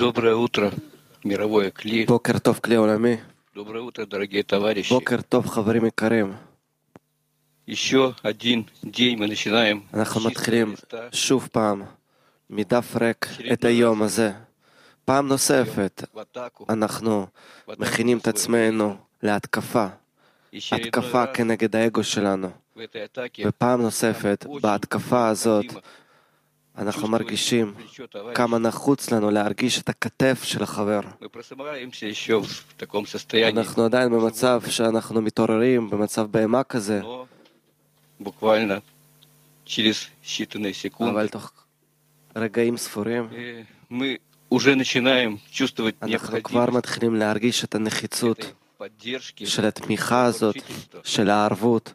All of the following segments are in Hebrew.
Доброе утро, мировое кли. בוקר טוב כלי עולמי, Доброе утро, дорогие товарищи. בוקר טוב חברים יקרים. Еще один день мы начинаем אנחנו с чистого מתחילים листа. שוב פעם מדף ריק את היום הזה. פעם נוספת В атаку. אנחנו מכינים את עצמנו להתקפה, התקפה כנגד האגו שלנו. В этой атаке ופעם נוספת בהתקפה הזאת אנחנו מרגישים כמה נחוץ לנו להרגיש את הכתף של החבר. мы просыпаемся еще в таком состоянии, אנחנו עדיין במצב שאנחנו מתעוררים, במצב בהמה כזה, но буквально через считанные секунды אבל תוך רגעים ספורים мы уже начинаем чувствовать אנחנו כבר необходимость מתחילים להרגיש את הנחיצות этой поддержки, של התמיכה הזאת, של הערבות,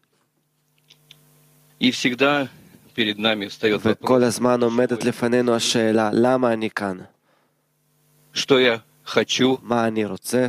и всегда перед нами встает וכל вопрос, הזמן עומדת לפנינו השאלה, למה אני כאן? что я хочу, מה אני רוצה?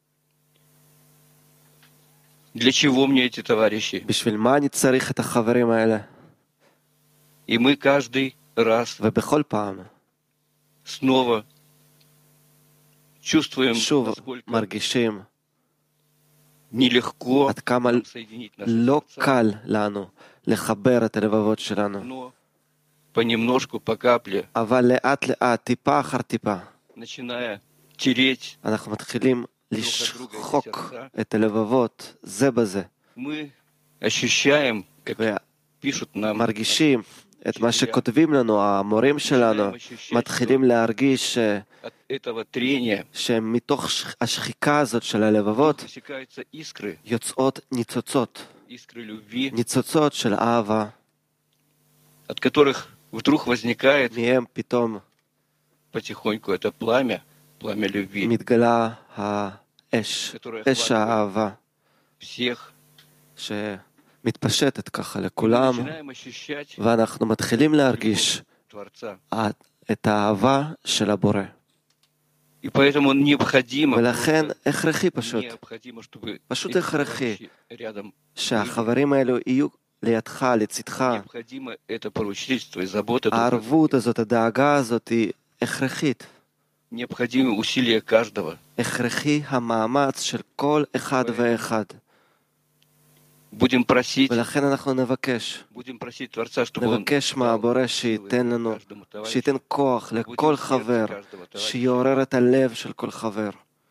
для чего мне эти товарищи. בשביל מה אני צריך את החברים האלה? И мы каждый раз ובכל פעם, снова чувствуем, שוב насколько מרגישים нелегко עד כמה нам соединить наши לא сердца, קל לנו לחבר את הלבבות שלנו. но понемножку, по капле, אבל לאט לאט, טיפה אחר טיפה, начиная тереть, אנחנו מתחילים לשחוק את הלבבות זה בזה, мы ощущаем, как пишут нам, מרגישים את מה שכותבים לנו, המורים שלנו, מתחילים להרגיש от этого трения שמתוך השחיקה הזאת של הלבבות засекаются искры, יוצאות ניצוצות, искры любви, ניצוצות של אהבה, от которых вдруг возникает מהם פתאום потихоньку это пламя любви, מתגלה האש, אש האהבה, всех, שמתפשטת ככה и мы לכולם, начинаем ощущать ואנחנו מתחילים להרגיש Творца. את האהבה של הבורא. И поэтому необходимо, ולכן просто הכרחי פשוט, необходимо, чтобы פשוט эти הכרחי товарищи рядом, שהחברים האלו יהיו לידך, לצדך. необходимо это поручительство и забота, друг о הערבות הזאת, הדאגה הזאת היא הכרחית. друге. Необходимы усилия каждого. הכרחי המאמץ של כל אחד ואחד. Будем просить ולכן אנחנו נבקש Творца, чтобы Он נבקש מהבורא שייתן לנו, שייתן כוח לכל חבר, שיעורר את הלב של כל חבר.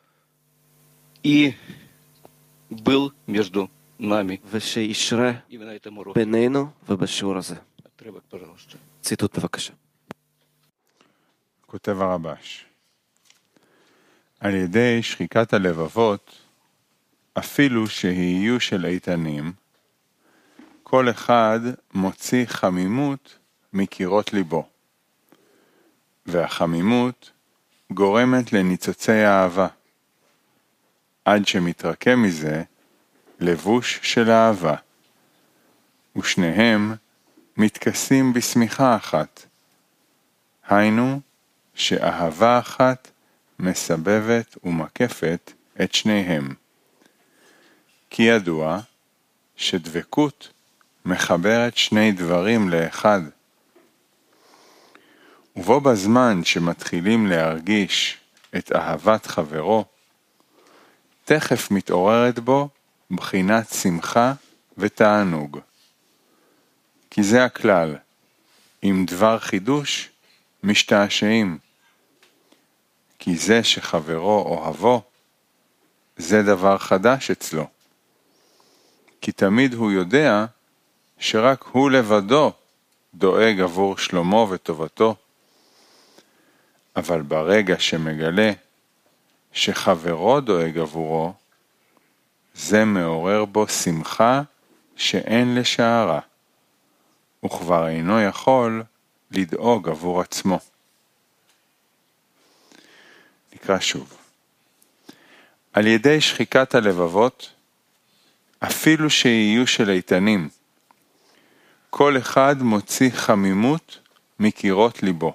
и был между нами. ושישרה И на этом уроке. בינינו ובשיעור הזה. Отрывок, пожалуйста. ציטוט בבקשה. כותב הרבש, על ידי שחיקת הלבבות, אפילו שיהיו של איתנים, כל אחד מוציא חמימות מקירות ליבו, והחמימות גורמת לניצוצי אהבה, עד שמתרקם מזה לבוש של אהבה, ושניהם מתכסים בשמיכה אחת, היינו שאהבה אחת מסבבת ומקפת את שניהם. כי ידוע שדבקות מחברת שני דברים לאחד. ובו בזמן שמתחילים להרגיש את אהבת חברו, תכף מתעוררת בו בחינת שמחה ותענוג. כי זה הכלל, עם דבר חידוש משתעשעים. כי זה שחברו אוהבו, זה דבר חדש אצלו. כי תמיד הוא יודע שרק הוא לבדו דואג עבור שלומו וטובתו. אבל ברגע שמגלה שחברו דואג עבורו, זה מעורר בו שמחה שאין לשערה, וכבר אינו יכול לדאוג עבור עצמו. נקרא שוב. על ידי שחיקת הלבבות, אפילו שיהיו של איתנים, כל אחד מוציא חמימות מקירות ליבו,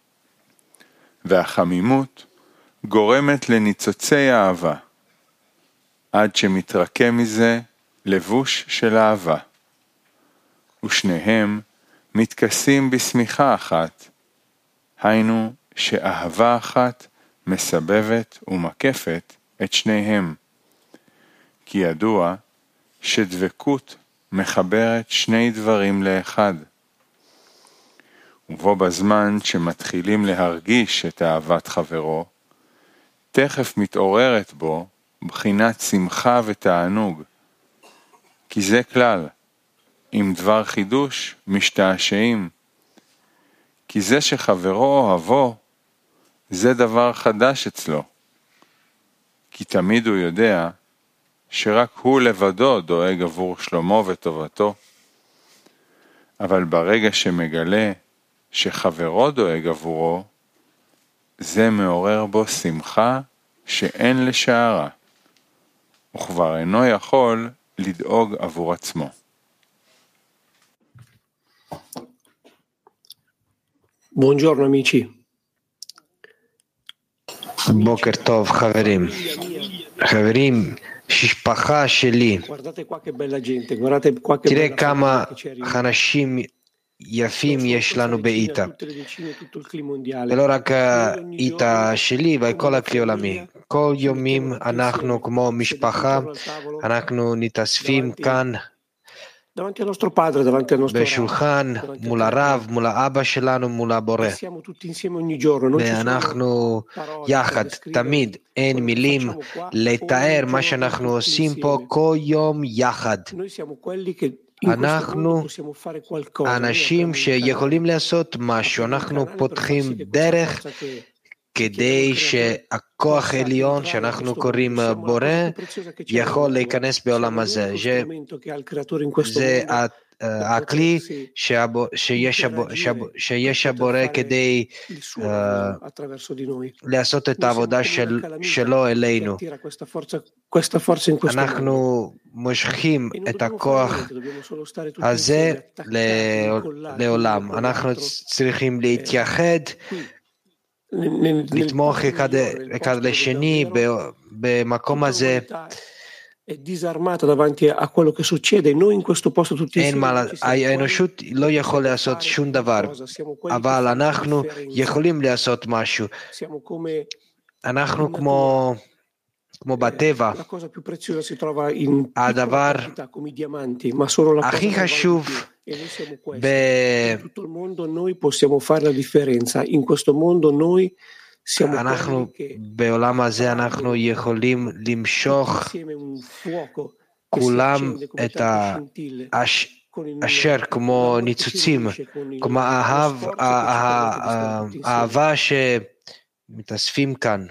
והחמימות גורמת לניצוצי אהבה, עד שמתרקם מזה לבוש של אהבה, ושניהם מתכסים בשמיכה אחת, היינו שאהבה אחת מסבבת ומקפת את שניהם, כי ידוע שדבקות מחברת שני דברים לאחד. ובו בזמן שמתחילים להרגיש את אהבת חברו, תכף מתעוררת בו בחינת שמחה ותענוג, כי זה כלל, עם דבר חידוש משתעשעים, כי זה שחברו אוהבו, זה דבר חדש אצלו, כי תמיד הוא יודע שרק הוא לבדו דואג עבור שלומו וטובתו, אבל ברגע שמגלה שחברו דואג עבורו, זה מעורר בו שמחה שאין לשערה, וכבר אינו יכול לדאוג עבור עצמו. Buongiorno amici. בוקר טוב חברים. חברים, משפחה שלי, Guardate qua che bella gente, guardate qua che תראה bella כמה famiglia che ci arriva. אנשים יפים יש לנו באיתה. Tutte le decine, tutto il clima mondiale. ולא רק האיתה שלי וכל הכלי עולמי. כל יומים אנחנו כמו משפחה, אנחנו נתאספים כאן Davanti al nostro padre, davanti al nostro בשולחן, מול הרב, מול האבא שלנו, מול הבורא. siamo tutti insieme ogni giorno, non ci sono ואנחנו parole יחד, per descrivere תמיד, אין quello che מילים facciamo qua לתאר ogni מה giorno שאנחנו tutti עושים פה insieme. כל יום יחד. Noi siamo quelli che in questo אנחנו mondo possiamo fare qualcosa. Noi האנשים apriamo un שיכולים canale, לעשות משהו, apriamo un אנחנו canale per far פותחים sì che questa דרך forza che כדי שהכוח העליון שאנחנו קוראים בורא יכול להיכנס בעולם הזה. זה הכלי שיש הבורא כדי לעשות את העבודה שלו אלינו. אנחנו מושכים את הכוח הזה לעולם. אנחנו צריכים להתייחד, לתמוך אחד לשני במקום הזה. האנושות לא יכול לעשות שום דבר, אבל אנחנו יכולים לעשות משהו. אנחנו כמו בטבע. הדבר הכי חשוב אנחנו בעולם הזה אנחנו יכולים למשוך כולם את אשר כמו ניצוצים, כמו האהבה שמתאספים כאן.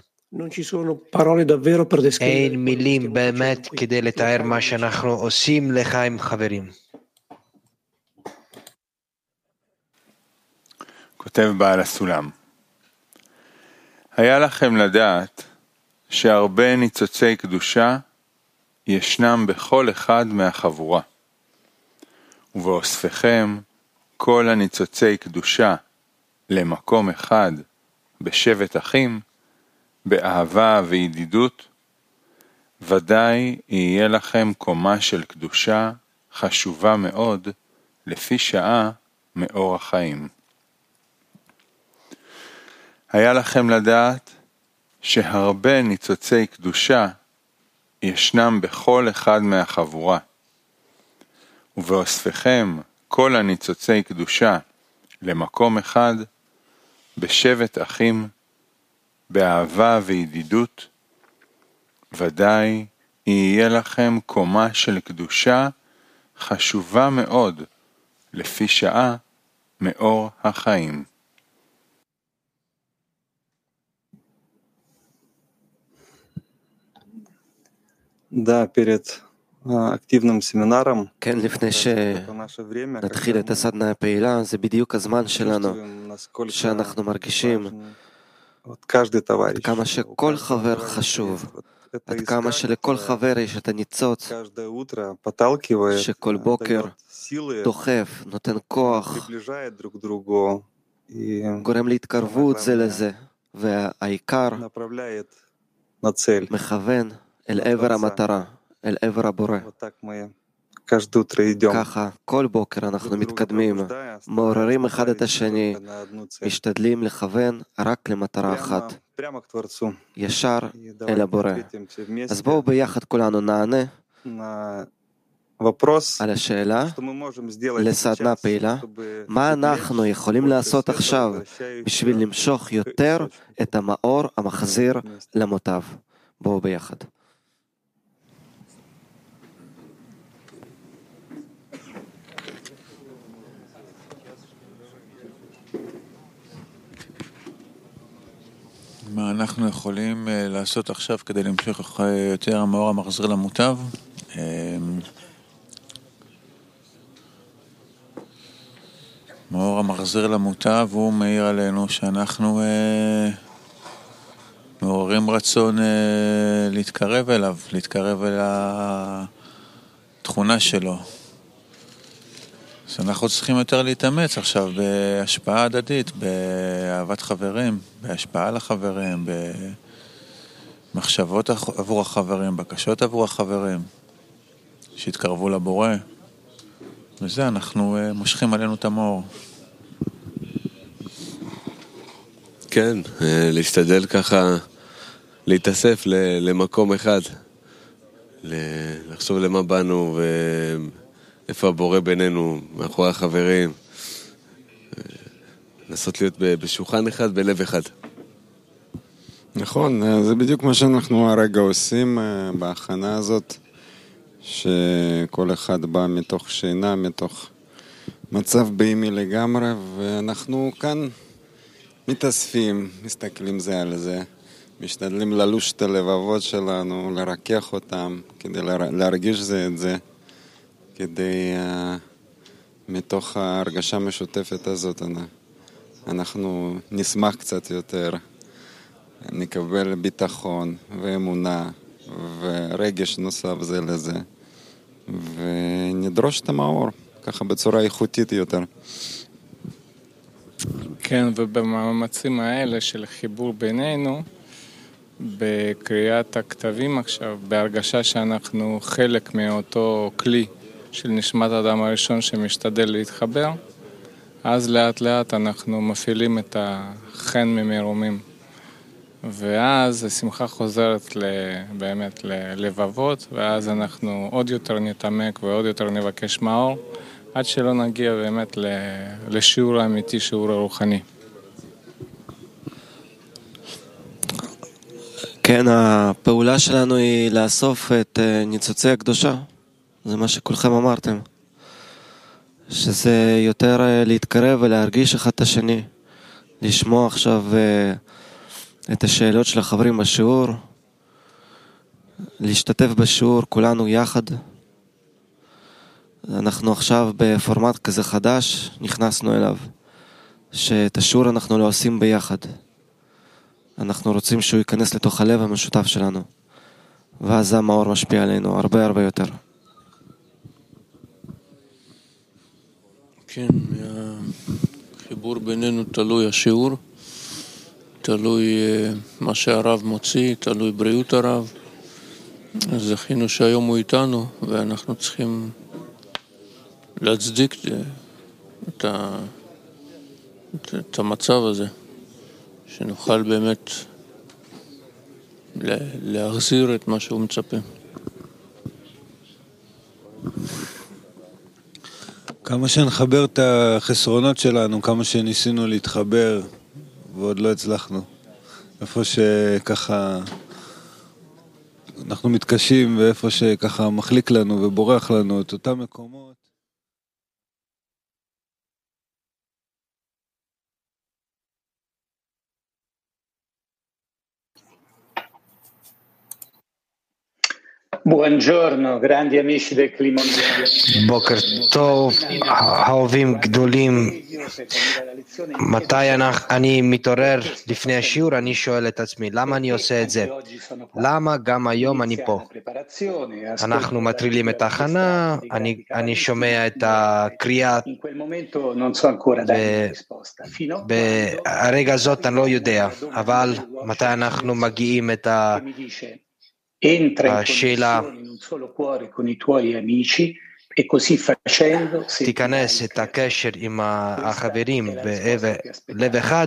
אין מילים באמת כדי לתאר מה שאנחנו עושים לחיים חברים. כותב בעל הסולם, היה לכם לדעת שהרבה ניצוצי קדושה ישנם בכל אחד מהחבורה, ובאוספכם כל הניצוצי קדושה למקום אחד בשבט אחים, באהבה וידידות, ודאי יהיה לכם קומה של קדושה חשובה מאוד לפי שעה מאור החיים. היה לכם לדעת שהרבה ניצוצי קדושה ישנם בכל אחד מהחבורה, ובאוספכם כל הניצוצי קדושה למקום אחד בשבט אחים, באהבה וידידות, ודאי יהיה לכם קומה של קדושה חשובה מאוד לפי שעה מאור החיים. Да, перед активным семинаром, כן, לפני שנתחיל את הסדנה הפעילה, זה בדיוק הזמן שלנו, שאנחנו מרגישים עד כמה שכל חבר חשוב, עד כמה שלכל חבר יש את הניצוץ, שכל בוקר דוחף, נותן כוח, גורם להתקרבות זה לזה, והעיקר מכוון אל עבר המטרה, אל עבר הבורא. ככה, כל בוקר אנחנו מתקדמים, מעוררים אחד את השני, משתדלים לכוון רק למטרה אחת, ישר אל הבורא. אז בואו ביחד כולנו נענה על השאלה לסדנה פעילה, מה אנחנו יכולים לעשות עכשיו בשביל למשוך יותר את המאור המחזיר למוטב. בואו ביחד. מה אנחנו יכולים לעשות עכשיו כדי למשוך יותר המאור המחזיר למוטב? מאור המחזיר למוטב הוא מאיר עלינו שאנחנו מעוררים רצון להתקרב אליו, להתקרב אל התכונה שלו. אז אנחנו צריכים יותר להתאמץ עכשיו בהשפעה הדדית, באהבת חברים, בהשפעה על החברים, במחשבות עבור החברים, בקשות עבור החברים, שהתקרבו לבורא. וזה אנחנו מושכים עלינו את המאור. כן, להשתדל ככה להתאסף למקום אחד, לחשוב למה באנו ואיפה הבורא בינינו, מאחורי החברים, לנסות להיות בשולחן אחד, בלב אחד. נכון, זה בדיוק מה שאנחנו הרגע עושים בהכנה הזאת, שכל אחד בא מתוך שינה, מתוך מצב בהימי לגמרי, ואנחנו כאן מתאספים, מסתכלים זה על זה, משתדלים ללוש את הלבבות שלנו, לרכך אותם, כדי להרגיש זה את זה, כדי מתוך ההרגשה המשותפת הזאת אנחנו נשמח קצת יותר, נקבל ביטחון ואמונה ורגש נוסף זה לזה, ונדרוש את המאור, ככה בצורה איכותית יותר. כן, ובמאמצים האלה של חיבור בינינו, בקריאת הכתבים עכשיו, בהרגשה שאנחנו חלק מאותו כלי של נשמת האדם הראשון שמשתדל להתחבר, אז לאט לאט אנחנו מפעילים את החן ממרומים. ואז השמחה חוזרת באמת ללבבות, ואז אנחנו עוד יותר נתעמק ועוד יותר נבקש מאור, עד שלא נגיע באמת לשיעור האמיתי, שיעור הרוחני. כן, הפעולה שלנו היא לאסוף את ניצוצי הקדושה. זה מה שכולכם אמרתם. שזה יותר להתקרב ולהרגיש אחד את השני. לשמוע עכשיו את השאלות של החברים בשיעור. להשתתף בשיעור כולנו יחד. אנחנו עכשיו בפורמט כזה חדש, נכנסנו אליו. שאת השיעור אנחנו לא עושים ביחד. אנחנו רוצים שהוא ייכנס לתוך הלב המשותף שלנו. ואז המאור משפיע עלינו הרבה הרבה יותר. כן, החיבור בינינו תלוי השיעור, תלוי מה שהרב מוציא, תלוי בריאות הרב. אז זכינו שהיום הוא איתנו, ואנחנו צריכים להצדיק את המצב הזה, שנוכל באמת להחזיר את מה שהוא מצפה. כמה שנחבר את החסרונות שלנו, כמה שניסינו להתחבר ועוד לא הצלחנו. איפה שככה אנחנו מתקשים ואיפה שככה מחליק לנו ובורח לנו את אותם מקומות. Buongiorno, grandi amici del clima mondiale. בוקר טוב, האהובים גדולים. מתי אני מתעורר לפני השיעור, אני שואל את עצמי, למה אני עושה את זה? למה גם היום אני פה? אנחנו מטרילים את ההכנה, אני שומע את הקריאה, ברגע הזאת אני לא יודע, אבל מתי אנחנו מגיעים את Entra in השאלה, connessione in un solo cuore con i tuoi amici תיכנס את הקשר עם החברים בלב אחד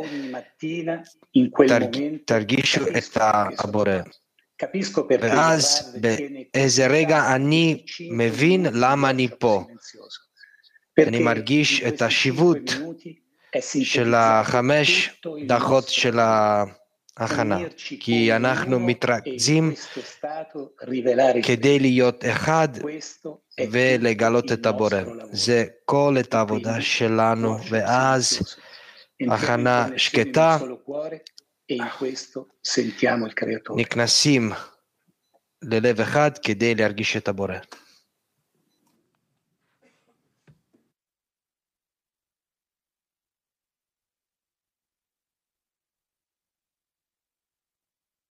ותרגישו את הבורא. ואז באיזה רגע אני מבין למה אני פה. אני מרגיש את השיבות של 5 דקות של ההכנה, כי אנחנו מתרכזים כדי להיות אחד ולגלות את הבורא. זה כל את העבודה שלנו, ואז הכנה שקטה, נכנסים ללב אחד כדי להרגיש את הבורא.